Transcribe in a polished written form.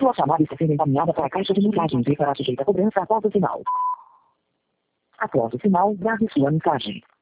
Sua chamada está sendo encaminhada para a caixa de mensagens e será sujeita a cobrança após o sinal. Após o sinal, grave sua mensagem.